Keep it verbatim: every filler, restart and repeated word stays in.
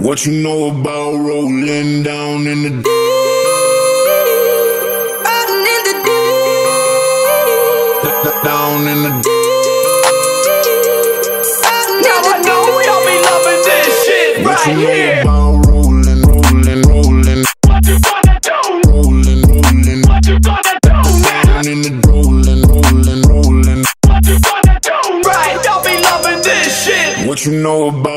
What you know about rolling down in the deep? Rolling in the deep. Down in the deep. Now I know y'all be loving this shit What right you know here. about rolling, rolling, rolling? What you gonna do? Rolling, rolling. What you gonna do now? Down in the rolling, rolling, rolling. What you gonna do? Right, y'all be loving this shit. What you know about